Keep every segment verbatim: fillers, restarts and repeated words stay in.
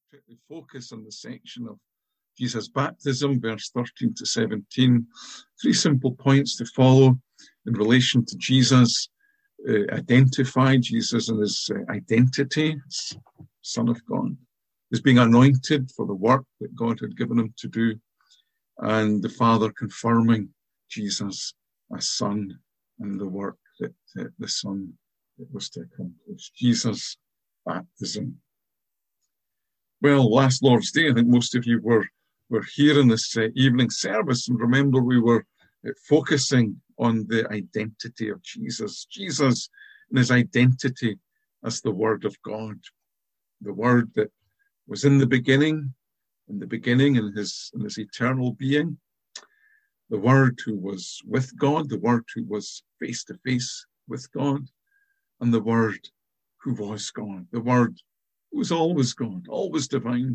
particularly focus on the section of Jesus' baptism, verse thirteen to seventeen. Three simple points to follow in relation to Jesus. Uh, identify Jesus and his uh, identity as Son of God, as being anointed for the work that God had given him to do, and the Father confirming Jesus as Son and the work that uh, the Son was to accomplish. Jesus' baptism. Well, last Lord's Day, I think most of you were, were here in this uh, evening service, and remember we were uh, focusing on the identity of Jesus. Jesus and his identity as the Word of God, the Word that was in the beginning, in the beginning in his, in his eternal being, the Word who was with God, the Word who was face to face with God, and the Word who was God, the Word who was always God, always divine.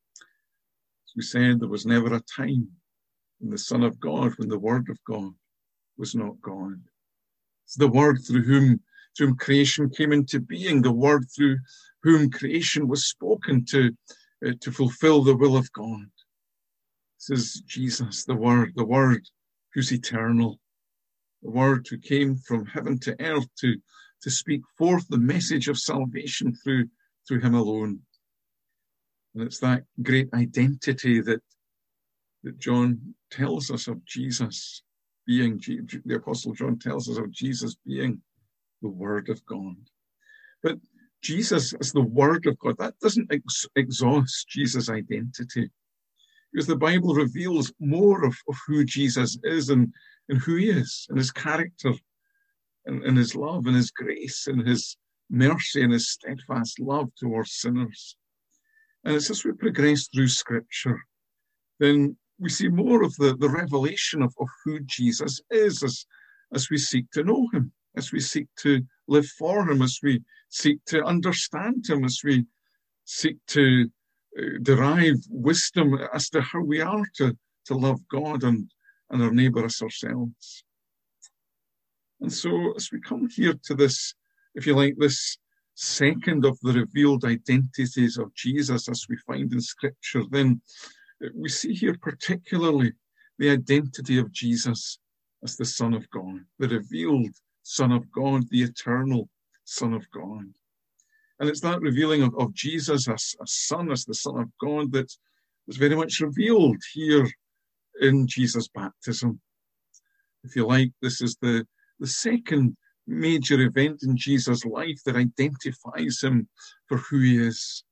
As we said, there was never a time in the Son of God when the Word of God was not God. It's the Word through whom, through whom creation came into being, the Word through whom creation was spoken to, uh, to fulfill the will of God. This is Jesus, the Word, the Word who's eternal, the Word who came from heaven to earth to, to speak forth the message of salvation through, through him alone. And it's that great identity that, that John tells us of Jesus being, the Apostle John tells us of Jesus being the Word of God. But Jesus as the Word of God, that doesn't ex- exhaust Jesus' identity, because the Bible reveals more of, of who Jesus is and, and who he is, and his character, and, and his love, and his grace, and his mercy, and his steadfast love towards sinners. And it's as we progress through Scripture, then we see more of the, the revelation of, of who Jesus is as, as we seek to know him, as we seek to live for him, as we seek to understand him, as we seek to uh, derive wisdom as to how we are to, to love God and, and our neighbour as ourselves. And so as we come here to this, if you like, this second of the revealed identities of Jesus as we find in Scripture, then we see here particularly the identity of Jesus as the Son of God, the revealed Son of God, the eternal Son of God. And it's that revealing of, of Jesus as a Son, as the Son of God, that is very much revealed here in Jesus' baptism. If you like, this is the, the second major event in Jesus' life that identifies him for who he is.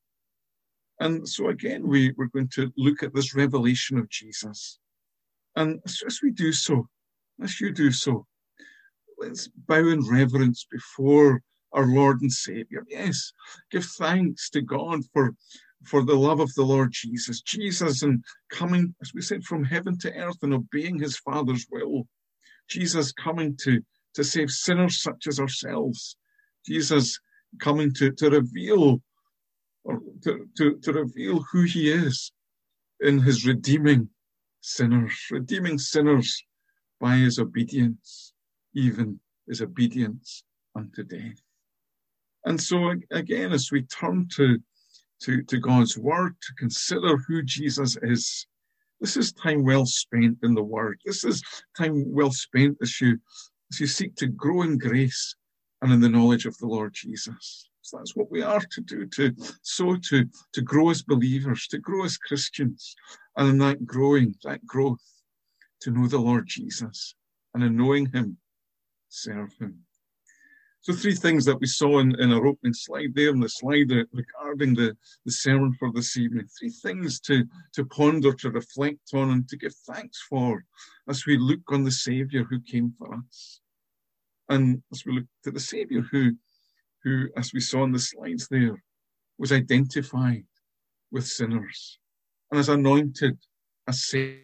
And so again, we, we're going to look at this revelation of Jesus. And as we do so, as you do so, let's bow in reverence before our Lord and Savior. Yes, give thanks to God for, for the love of the Lord Jesus. Jesus, and coming, as we said, from heaven to earth and obeying his Father's will. Jesus coming to, to save sinners such as ourselves. Jesus coming to, to reveal or to, to, to reveal who he is in his redeeming sinners, redeeming sinners by his obedience, even his obedience unto death. And so again, as we turn to, to, to God's word, to consider who Jesus is, this is time well spent in the word. This is time well spent as you, as you seek to grow in grace and in the knowledge of the Lord Jesus. So that's what we are to do, to so to, to grow as believers, to grow as Christians, and in that growing, that growth, to know the Lord Jesus, and in knowing him, serve him. So three things that we saw in, in our opening slide there, in the slide regarding the, the sermon for this evening. Three things to, to ponder, to reflect on, and to give thanks for as we look on the Saviour who came for us. And as we look to the Saviour who who, as we saw in the slides there, was identified with sinners and is anointed as Saviour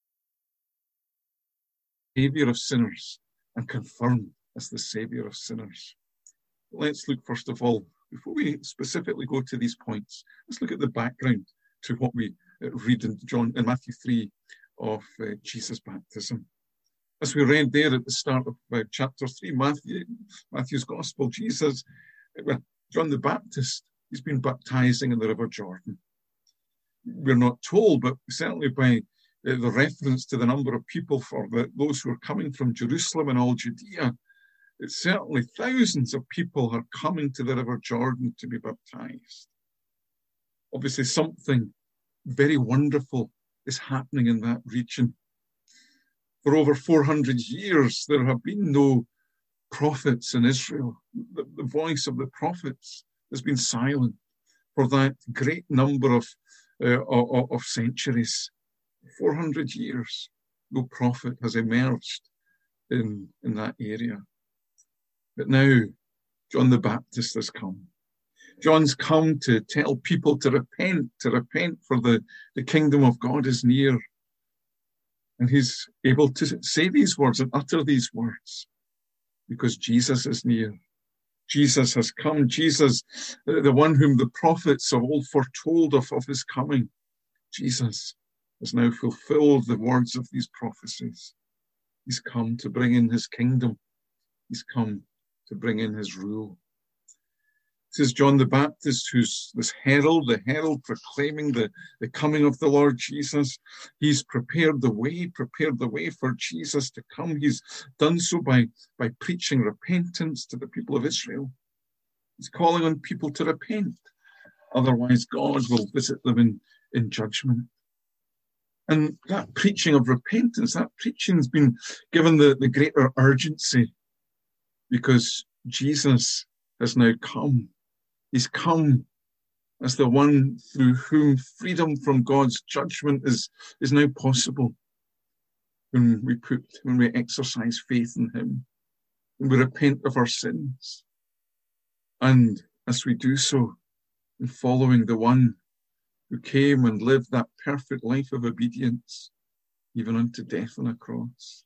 of sinners and confirmed as the Saviour of sinners. Let's look first of all, before we specifically go to these points, let's look at the background to what we read in John in Matthew three of uh, Jesus' baptism. As we read there at the start of uh, chapter three, Matthew, Matthew's Gospel, Jesus, well, John the Baptist, he's been baptizing in the River Jordan. we're not told, but certainly by uh, the reference to the number of people for the, those who are coming from Jerusalem and all Judea, it's certainly thousands of people are coming to the River Jordan to be baptized. Obviously, something very wonderful is happening in that region. For over four hundred years, there have been no prophets in Israel. The, the voice of the prophets has been silent for that great number of, uh, of, of centuries. four hundred years, no prophet has emerged in, in that area. But now, John the Baptist has come. John's come to tell people to repent, to repent for the, the kingdom of God is near. And he's able to say these words and utter these words because Jesus is near. Jesus has come. Jesus, the one whom the prophets of old foretold of, of his coming. Jesus has now fulfilled the words of these prophecies. He's come to bring in his kingdom. He's come to bring in his rule. This is John the Baptist, who's this herald, the herald proclaiming the, the coming of the Lord Jesus. He's prepared the way, prepared the way for Jesus to come. He's done so by, by preaching repentance to the people of Israel. He's calling on people to repent. Otherwise, God will visit them in, in judgment. And that preaching of repentance, that preaching has been given the, the greater urgency because Jesus has now come. He's come as the one through whom freedom from God's judgment is, is now possible when we put, when we exercise faith in him, when we repent of our sins. And as we do so, in following the one who came and lived that perfect life of obedience, even unto death on a cross.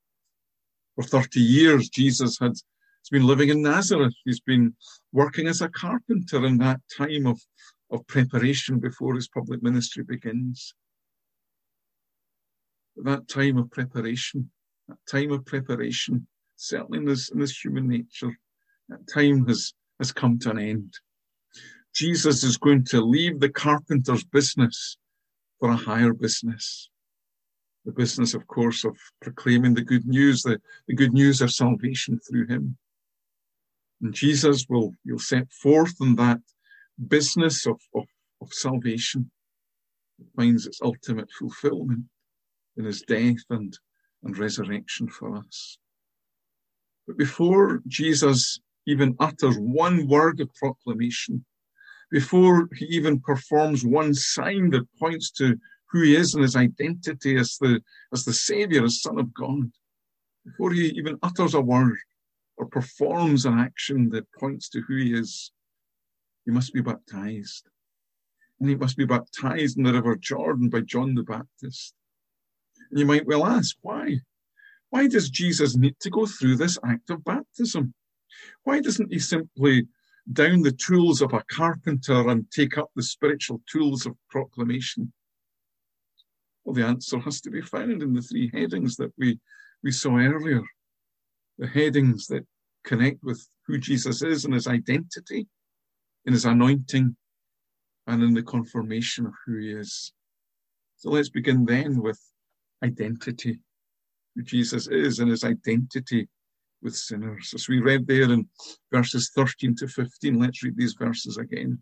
For thirty years, Jesus had He's been living in Nazareth. He's been working as a carpenter in that time of, of preparation before his public ministry begins. But that time of preparation, that time of preparation, certainly in this, in this human nature, that time has, has come to an end. Jesus is going to leave the carpenter's business for a higher business. The business, of course, of proclaiming the good news, the, the good news of salvation through him. And Jesus will he'll set forth in that business of, of, of salvation. It finds its ultimate fulfillment in his death and, and resurrection for us. But before Jesus even utters one word of proclamation, before he even performs one sign that points to who he is and his identity as the, as the Savior, as Son of God, before he even utters a word, or performs an action that points to who he is, he must be baptized. And he must be baptized in the River Jordan by John the Baptist. And you might well ask, why? Why does Jesus need to go through this act of baptism? Why doesn't he simply down the tools of a carpenter and take up the spiritual tools of proclamation? Well, the answer has to be found in the three headings that we, we saw earlier. The headings that connect with who Jesus is and his identity, in his anointing, and in the confirmation of who he is. So let's begin then with identity, who Jesus is and his identity with sinners. As we read there in verses thirteen to fifteen, let's read these verses again.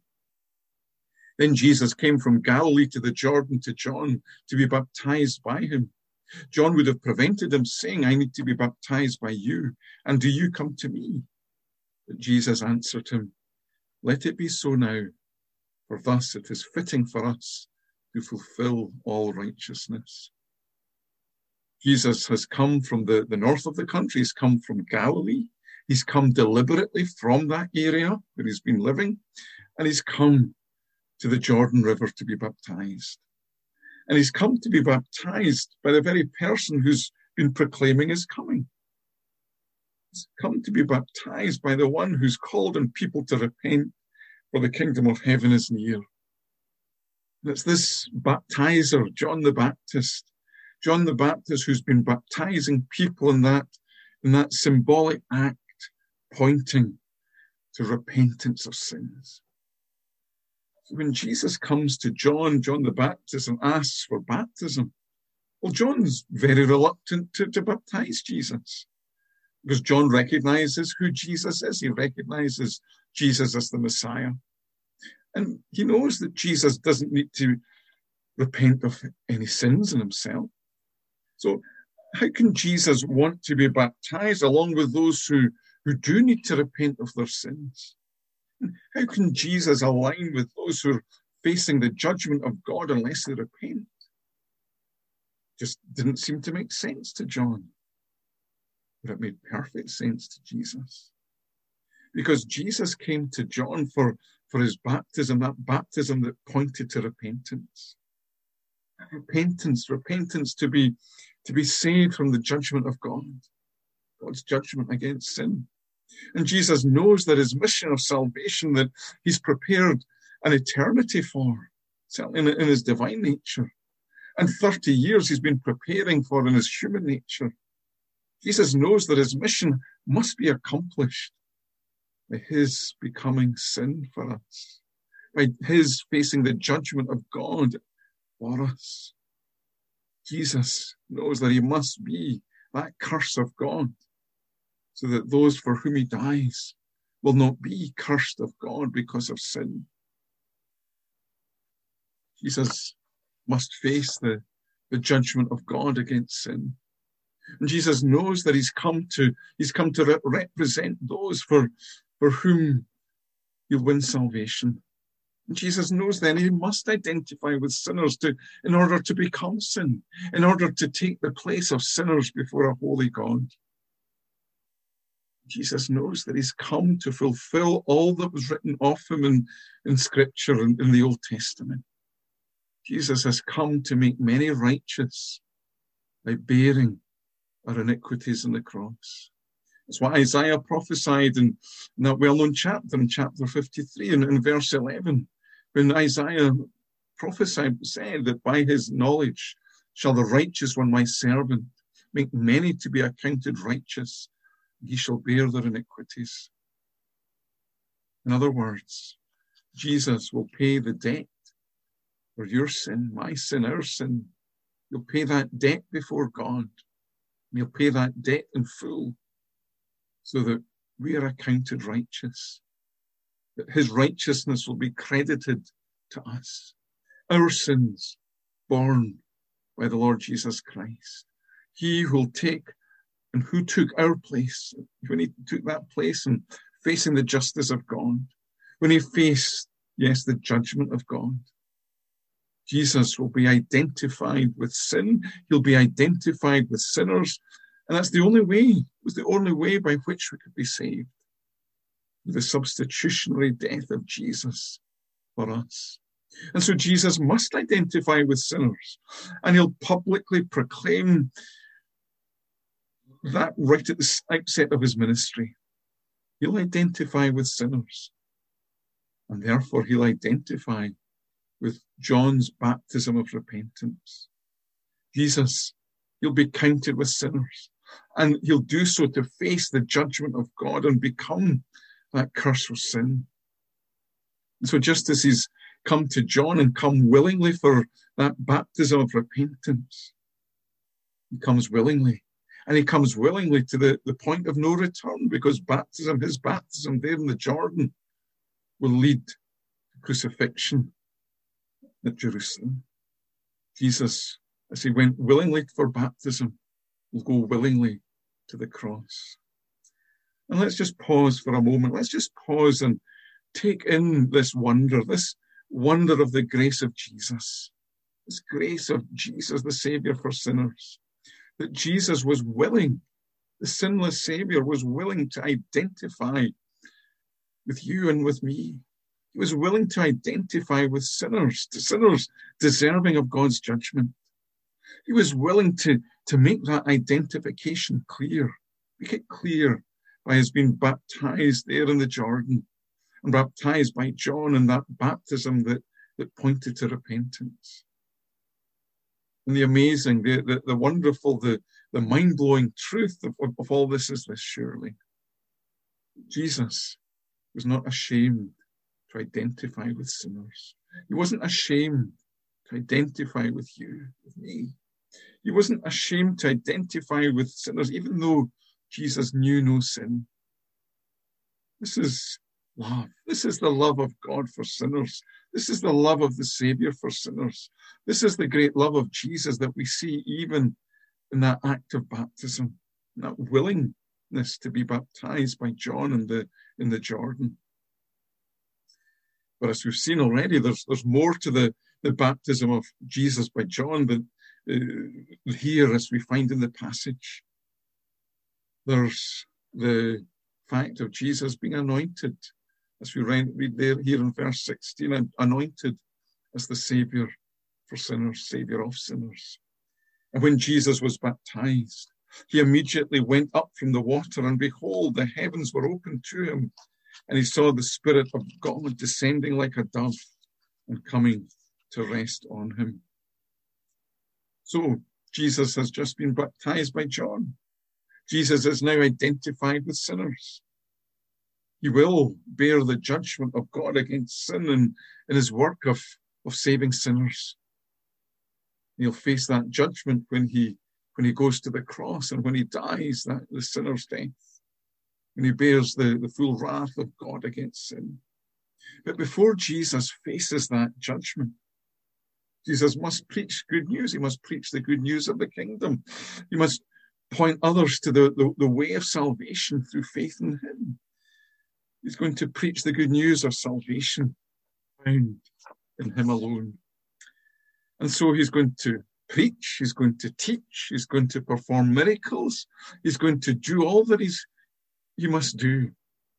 Then Jesus came from Galilee to the Jordan to John to be baptized by him. John would have prevented him, saying, I need to be baptized by you, and do you come to me? But Jesus answered him, let it be so now, for thus it is fitting for us to fulfill all righteousness. Jesus has come from the, the north of the country. He's come from Galilee. He's come deliberately from that area where he's been living, and he's come to the Jordan River to be baptized. And he's come to be baptized by the very person who's been proclaiming his coming. He's come to be baptized by the one who's called on people to repent, for the kingdom of heaven is near. And it's this baptizer, John the Baptist, John the Baptist who's been baptizing people in that, in that symbolic act, pointing to repentance of sins. So when Jesus comes to John, John the Baptist, and asks for baptism, well, John's very reluctant to, to baptize Jesus because John recognizes who Jesus is. He recognizes Jesus as the Messiah. And he knows that Jesus doesn't need to repent of any sins in himself. So how can Jesus want to be baptized along with those who, who do need to repent of their sins? And how can Jesus align with those who are facing the judgment of God unless they repent? Just didn't seem to make sense to John. But it made perfect sense to Jesus. Because Jesus came to John for, for his baptism, that baptism that pointed to repentance. Repentance, repentance to be, to be saved from the judgment of God, God's judgment against sin. And Jesus knows that his mission of salvation, that he's prepared an eternity for, certainly in, in his divine nature. And thirty years he's been preparing for in his human nature. Jesus knows that his mission must be accomplished by his becoming sin for us, by his facing the judgment of God for us. Jesus knows that he must be that curse of God, so that those for whom he dies will not be cursed of God because of sin. Jesus must face the, the judgment of God against sin. And Jesus knows that he's come to, he's come to re- represent those for, for whom he'll win salvation. And Jesus knows then he must identify with sinners to, in order to become sin, in order to take the place of sinners before a holy God. Jesus knows that he's come to fulfill all that was written of him in, in Scripture and in the Old Testament. Jesus has come to make many righteous by bearing our iniquities on the cross. That's what Isaiah prophesied in, in that well-known chapter, in chapter fifty-three, and in verse eleven, when Isaiah prophesied, said that by his knowledge shall the righteous one, my servant, make many to be accounted righteous. He shall bear their iniquities. In other words, Jesus will pay the debt for your sin, my sin, our sin. He'll pay that debt before God. He'll pay that debt in full so that we are accounted righteous, that his righteousness will be credited to us. Our sins borne by the Lord Jesus Christ. He who will take and who took our place, when he took that place and facing the justice of God, when he faced, yes, the judgment of God, Jesus will be identified with sin. He'll be identified with sinners. And that's the only way, it was the only way by which we could be saved. The substitutionary death of Jesus for us. And so Jesus must identify with sinners, and he'll publicly proclaim that right at the outset of his ministry. He'll identify with sinners, and therefore he'll identify with John's baptism of repentance. Jesus, he'll be counted with sinners, and he'll do so to face the judgment of God and become that curse for sin. And so just as he's come to John and come willingly for that baptism of repentance, he comes willingly. And he comes willingly to the, the point of no return, because baptism, his baptism there in the Jordan, will lead to crucifixion at Jerusalem. Jesus, as he went willingly for baptism, will go willingly to the cross. And let's just pause for a moment. Let's just pause and take in this wonder, this wonder of the grace of Jesus, this grace of Jesus, the Savior for sinners. That Jesus was willing, the sinless Savior was willing to identify with you and with me. He was willing to identify with sinners, to sinners deserving of God's judgment. He was willing to, to make that identification clear, make it clear by his being baptized there in the Jordan and baptized by John in that baptism that, that pointed to repentance. And the amazing, the, the, the wonderful, the, the mind-blowing truth of, of, of all this is this, surely. Jesus was not ashamed to identify with sinners. He wasn't ashamed to identify with you, with me. He wasn't ashamed to identify with sinners, even though Jesus knew no sin. This is love. This is the love of God for sinners. This is the love of the Saviour for sinners. This is the great love of Jesus that we see even in that act of baptism, that willingness to be baptized by John in the, in the Jordan. But as we've seen already, there's, there's more to the, the baptism of Jesus by John than uh, here as we find in the passage. There's the fact of Jesus being anointed, as we read there here in verse sixteen, anointed as the Saviour for sinners, Saviour of sinners. And when Jesus was baptized, he immediately went up from the water, and behold, the heavens were opened to him, and he saw the Spirit of God descending like a dove and coming to rest on him. So Jesus has just been baptized by John. Jesus is now identified with sinners. He will bear the judgment of God against sin in, in his work of, of saving sinners. He'll face that judgment when he when he goes to the cross and when he dies, that the sinner's death. When he bears the, the full wrath of God against sin. But before Jesus faces that judgment, Jesus must preach good news. He must preach the good news of the kingdom. He must point others to the, the, the way of salvation through faith in him. He's going to preach the good news of salvation found in him alone. And so he's going to preach, he's going to teach, he's going to perform miracles, he's going to do all that he's, he must do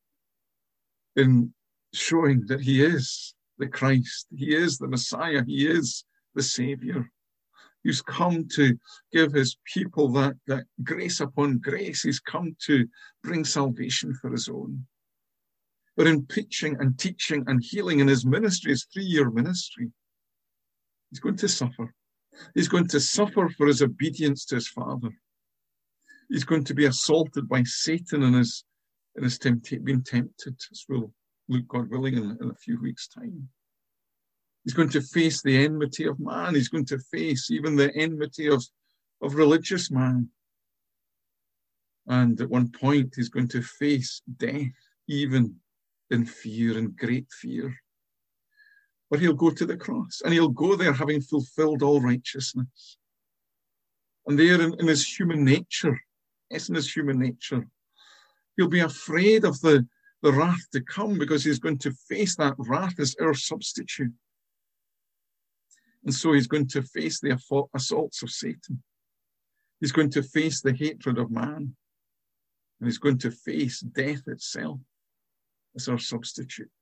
in showing that he is the Christ, he is the Messiah, he is the Saviour, who's come to give his people that, that grace upon grace. He's come to bring salvation for his own. But in preaching and teaching and healing in his ministry, his three-year ministry, he's going to suffer. He's going to suffer for his obedience to his Father. He's going to be assaulted by Satan in his, in his tempt- being tempted, as we'll look, God willing, in, in a few weeks' time. He's going to face the enmity of man. He's going to face even the enmity of, of religious man. And at one point, he's going to face death, even in fear, in great fear. But he'll go to the cross, and he'll go there having fulfilled all righteousness. And there in, in his human nature, yes, in his human nature, he'll be afraid of the, the wrath to come, because he's going to face that wrath as our substitute. And so he's going to face the assaults of Satan. He's going to face the hatred of man. And he's going to face death itself as our substitute.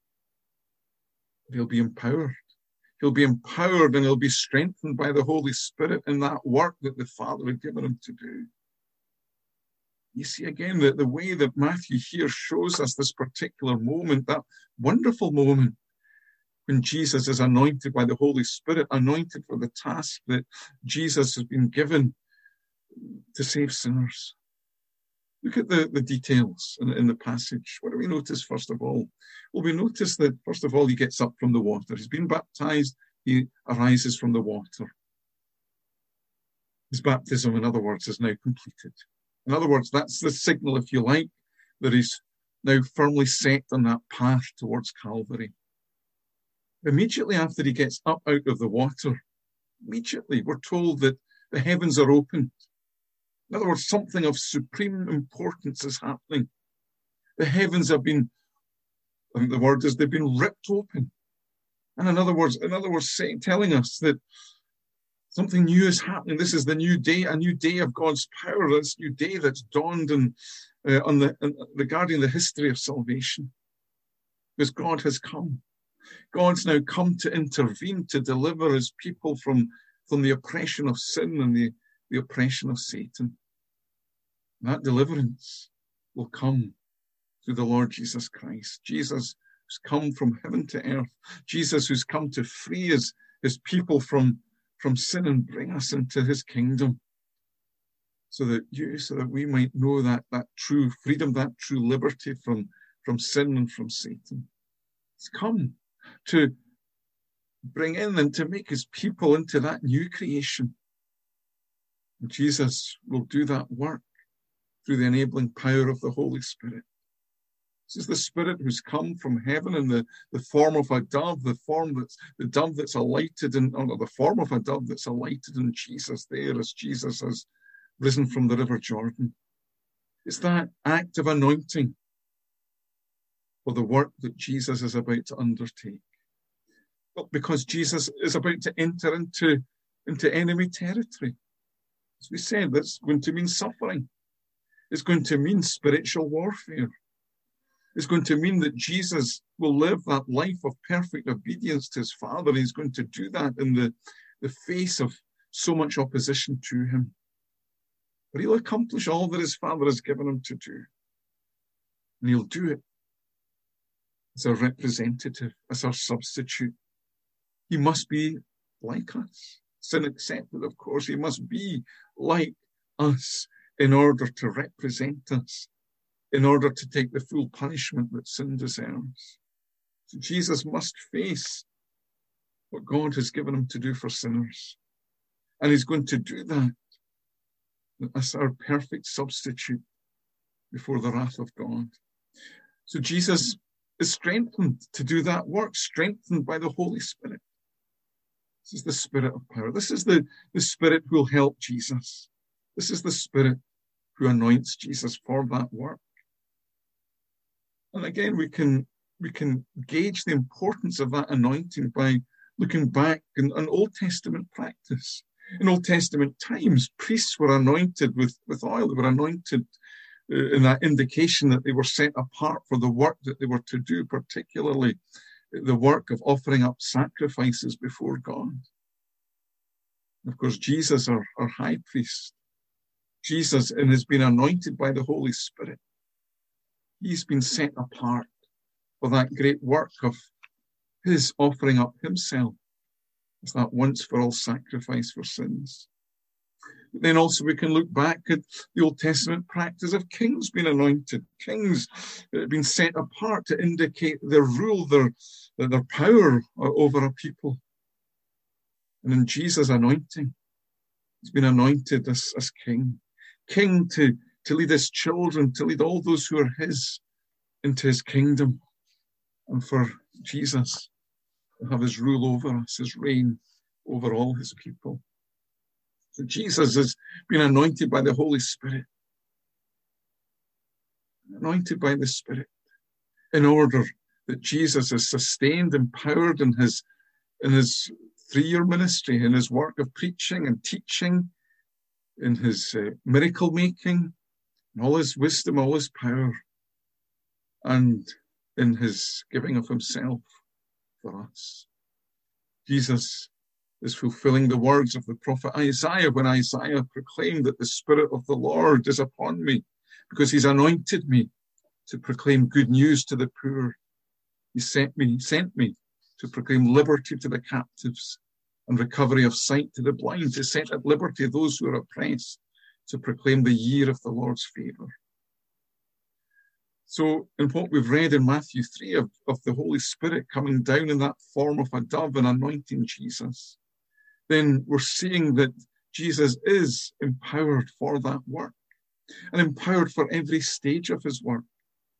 He'll be empowered. He'll be empowered and he'll be strengthened by the Holy Spirit in that work that the Father had given him to do. You see again that the way that Matthew here shows us this particular moment, that wonderful moment, when Jesus is anointed by the Holy Spirit, anointed for the task that Jesus has been given to save sinners. Look at the, the details in, in the passage. What do we notice, first of all? Well, we notice that, first of all, he gets up from the water. He's been baptized. He arises from the water. His baptism, in other words, is now completed. In other words, that's the signal, if you like, that he's now firmly set on that path towards Calvary. Immediately after he gets up out of the water, immediately we're told that the heavens are opened. In other words, something of supreme importance is happening. The heavens have been, I think the word is, they've been ripped open. And in other words, in other words, saying, telling us that something new is happening. This is the new day, a new day of God's power. This new day that's dawned in, uh, on the uh, regarding the history of salvation, because God has come. God's now come to intervene, to deliver his people from, from the oppression of sin and the, the oppression of Satan. That deliverance will come through the Lord Jesus Christ. Jesus who's come from heaven to earth. Jesus who's come to free his, his people from, from sin and bring us into his kingdom. So that you, so that we might know that, that true freedom, that true liberty from, from sin and from Satan. He's come to bring in and to make his people into that new creation. And Jesus will do that work through the enabling power of the Holy Spirit. This is the Spirit who's come from heaven in the, the form of a dove, the form that's the dove that's alighted in, or the form of a dove that's alighted in Jesus there as Jesus has risen from the River Jordan. It's that act of anointing for the work that Jesus is about to undertake. But because Jesus is about to enter into, into enemy territory. As we said, that's going to mean suffering. It's going to mean spiritual warfare. It's going to mean that Jesus will live that life of perfect obedience to his Father. He's going to do that in the, the face of so much opposition to him. But he'll accomplish all that his Father has given him to do. And he'll do it as our representative, as our substitute. He must be like us. Sin accepted, of course. He must be like us in order to represent us, in order to take the full punishment that sin deserves. So Jesus must face what God has given him to do for sinners. And he's going to do that as our perfect substitute before the wrath of God. So Jesus is strengthened to do that work, strengthened by the Holy Spirit. This is the Spirit of power. This is the, the Spirit who will help Jesus. This is the Spirit who anoints Jesus for that work. And again, we can we can gauge the importance of that anointing by looking back in an Old Testament practice. In Old Testament times, priests were anointed with, with oil. They were anointed uh, in that indication that they were set apart for the work that they were to do, particularly the work of offering up sacrifices before God. Of course, Jesus, our, our high priest, Jesus, and has been anointed by the Holy Spirit. He's been set apart for that great work of his offering up himself as that once for all sacrifice for sins. But then also we can look back at the Old Testament practice of kings being anointed, kings that have been set apart to indicate their rule, their, their power over a people. And in Jesus' anointing, he's been anointed as, as king, king to, to lead his children, to lead all those who are his into his kingdom, and for Jesus to have his rule over us, his reign over all his people. So Jesus has been anointed by the Holy Spirit, anointed by the Spirit, in order that Jesus is sustained, empowered in his, in his three-year ministry, in his work of preaching and teaching, in his uh, miracle making, in all his wisdom, all his power, and in his giving of himself for us. Jesus is fulfilling the words of the prophet Isaiah when Isaiah proclaimed that the Spirit of the Lord is upon me because he's anointed me to proclaim good news to the poor. He sent me, he sent me to proclaim liberty to the captives and recovery of sight to the blind, to set at liberty those who are oppressed, to proclaim the year of the Lord's favor. So in what we've read in Matthew three of, of the Holy Spirit coming down in that form of a dove and anointing Jesus, then we're seeing that Jesus is empowered for that work and empowered for every stage of his work,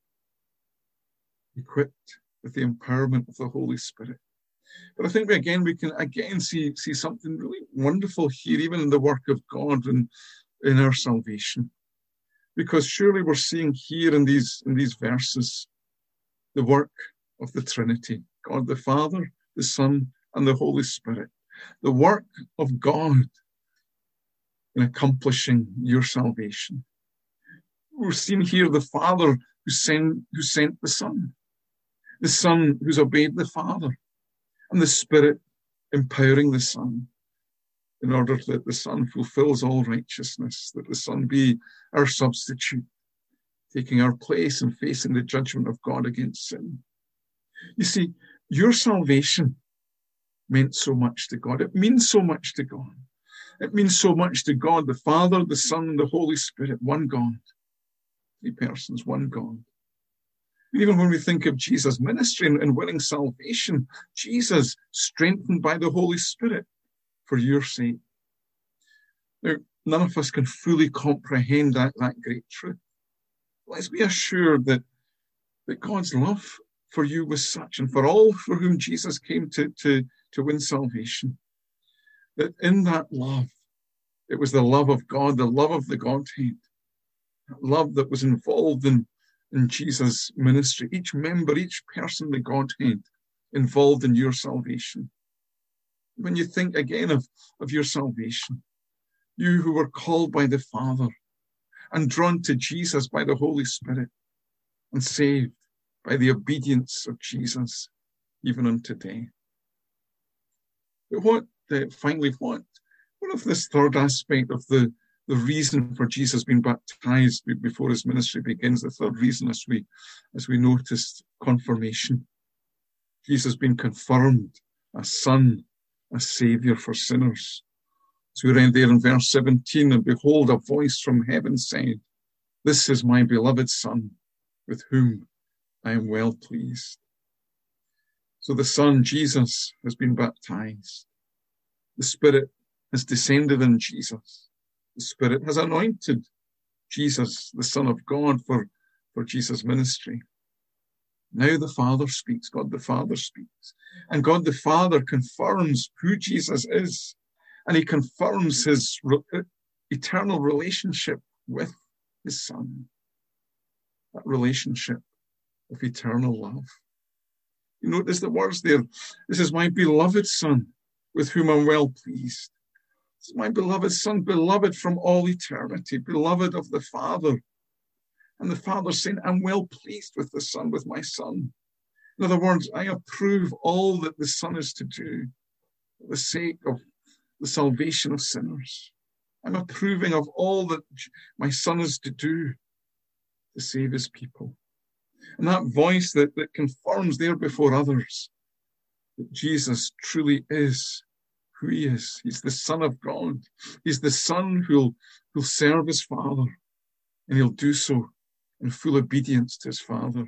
equipped with the empowerment of the Holy Spirit. But I think we, again, we can again see, see something really wonderful here, even in the work of God and in our salvation. Because surely we're seeing here in these, in these verses the work of the Trinity, God the Father, the Son, and the Holy Spirit. The work of God in accomplishing your salvation. We're seeing here the Father who sent, who sent the Son, the Son who's obeyed the Father, and the Spirit empowering the Son in order that the Son fulfills all righteousness, that the Son be our substitute, taking our place and facing the judgment of God against sin. You see, your salvation meant so much to God. It means so much to God. It means so much to God, the Father, the Son, and the Holy Spirit, one God. Three persons, one God. Even when we think of Jesus' ministry and, and winning salvation, Jesus strengthened by the Holy Spirit for your sake. Now, none of us can fully comprehend that, that great truth. Let's be assured that, that God's love for you was such, and for all for whom Jesus came to, to, to win salvation, that in that love, it was the love of God, the love of the Godhead, love that was involved in, in Jesus' ministry. Each member, each person, the Godhead, involved in your salvation. When you think again of, of your salvation, you who were called by the Father and drawn to Jesus by the Holy Spirit and saved by the obedience of Jesus, even unto death. But what, uh, finally, what, what of this third aspect of the, the reason for Jesus being baptized before his ministry begins? The third reason, as we, as we noticed, confirmation. Jesus being confirmed as Son, as Saviour for sinners. So we read there in verse seventeen, and behold, a voice from heaven said, "This is my beloved Son, with whom I am well pleased." So the Son, Jesus, has been baptized. The Spirit has descended on Jesus. The Spirit has anointed Jesus, the Son of God, for, for Jesus' ministry. Now the Father speaks, God the Father speaks. And God the Father confirms who Jesus is. And he confirms his re- eternal relationship with his Son. That relationship of eternal love. You notice the words there. This is my beloved Son, with whom I'm well pleased. This is my beloved Son, beloved from all eternity, beloved of the Father. And the Father saying, I'm well pleased with the Son, with my Son. In other words, I approve all that the Son is to do for the sake of the salvation of sinners. I'm approving of all that my Son is to do to save his people. And that voice that, that confirms there before others that Jesus truly is who he is. He's the Son of God. He's the Son who'll, who'll serve his Father, and he'll do so in full obedience to his Father.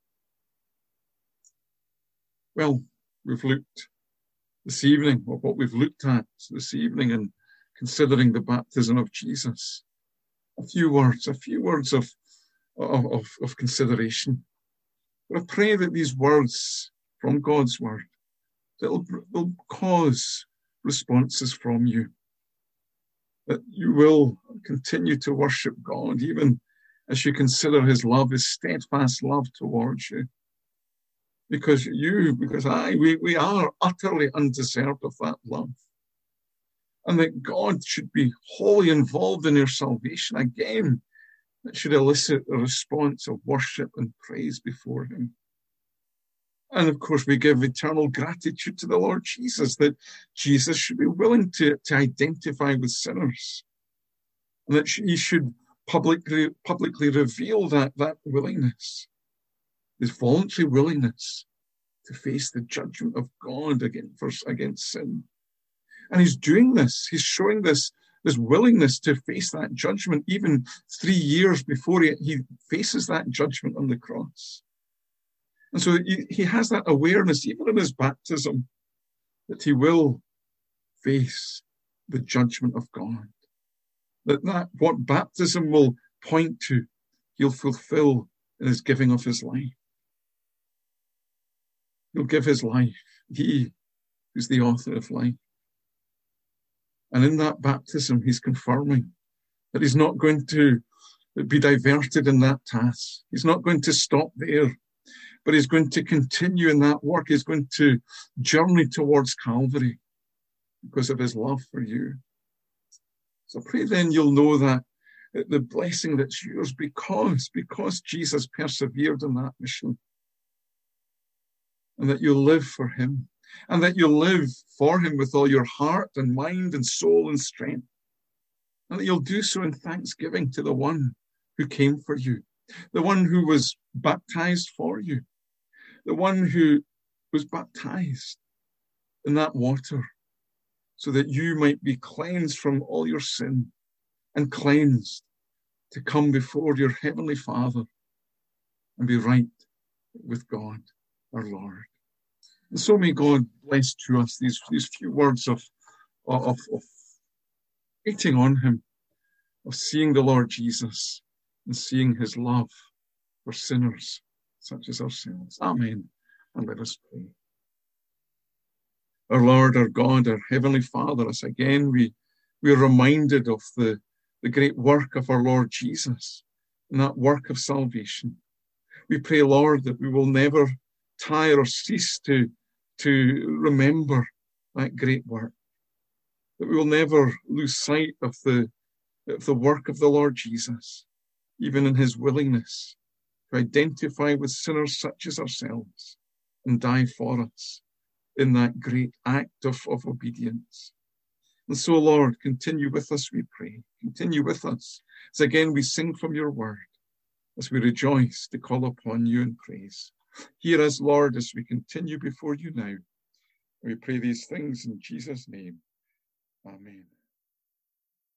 Well, we've looked this evening, or what we've looked at this evening in considering the baptism of Jesus. A few words, a few words of, of, of, of consideration. But I pray that these words from God's word, that will cause responses from you, that you will continue to worship God, even as you consider his love, his steadfast love towards you. Because you, because I, we, we are utterly undeserved of that love. And that God should be wholly involved in your salvation. Again, that should elicit a response of worship and praise before him. And of course, we give eternal gratitude to the Lord Jesus, that Jesus should be willing to, to identify with sinners. And that he should publicly, publicly reveal that, that willingness. His voluntary willingness to face the judgment of God against, against sin. And he's doing this, he's showing this, this willingness to face that judgment even three years before he, he faces that judgment on the cross. And so he, he has that awareness, even in his baptism, that he will face the judgment of God. That, that what baptism will point to, he'll fulfill in his giving of his life. He'll give his life. He is the author of life. And in that baptism, he's confirming that he's not going to be diverted in that task. He's not going to stop there, but he's going to continue in that work. He's going to journey towards Calvary because of his love for you. So pray then you'll know that the blessing that's yours because, because Jesus persevered in that mission. And that you'll live for him, and that you'll live for him with all your heart and mind and soul and strength, and that you'll do so in thanksgiving to the one who came for you, the one who was baptized for you, the one who was baptized in that water so that you might be cleansed from all your sin and cleansed to come before your heavenly Father and be right with God, our Lord. And so may God bless to us these, these few words of, of, of waiting on him, of seeing the Lord Jesus and seeing his love for sinners such as ourselves. Amen. And let us pray. Our Lord, our God, our Heavenly Father, as again we, we are reminded of the, the great work of our Lord Jesus and that work of salvation. We pray, Lord, that we will never tire or cease to, to remember that great work, that we will never lose sight of the, of the work of the Lord Jesus, even in his willingness to identify with sinners such as ourselves and die for us in that great act of, of obedience. And so, Lord, continue with us, we pray. Continue with us as again we sing from your word, as we rejoice to call upon you in praise. Hear us, Lord, as we continue before you now. We pray these things in Jesus' name. Amen.